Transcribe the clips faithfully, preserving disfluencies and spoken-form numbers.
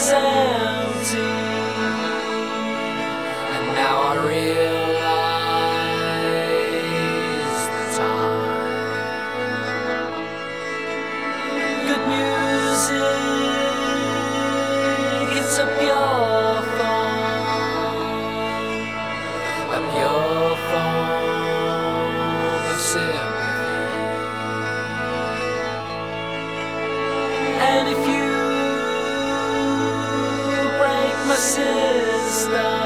was empty, and now I realize the time. Good music, it's a pure form, a pure form of sympathy. And if you break my system,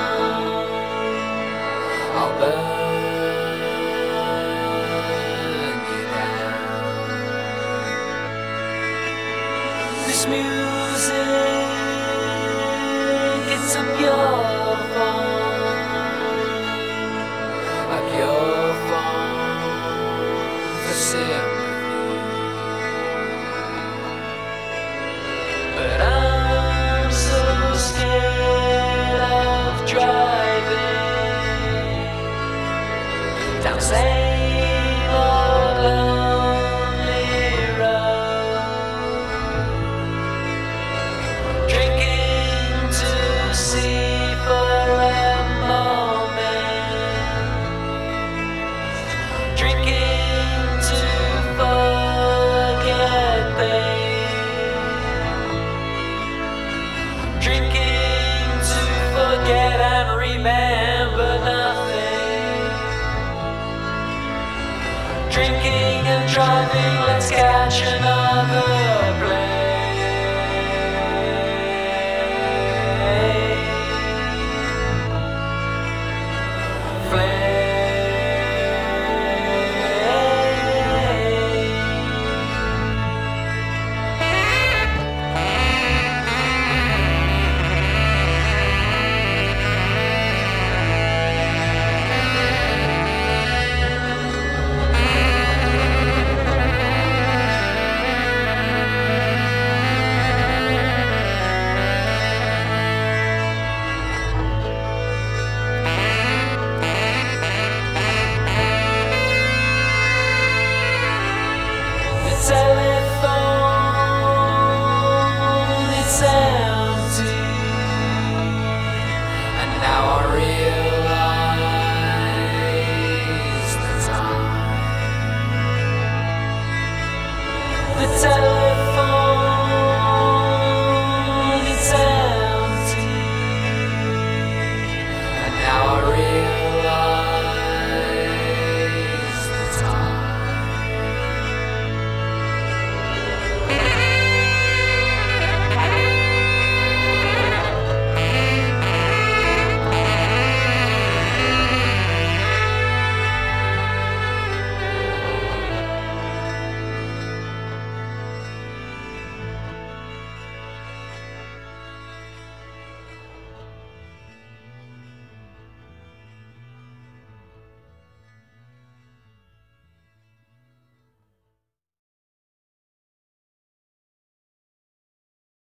I'll burn you down. This music, it's a pure form, a pure form for sympathy. But I'm so scared of driving down same old lonely road, drinking to see for a moment, drinking to forget pain, drinking to forget and remember nothing. Drinking and driving, let's catch another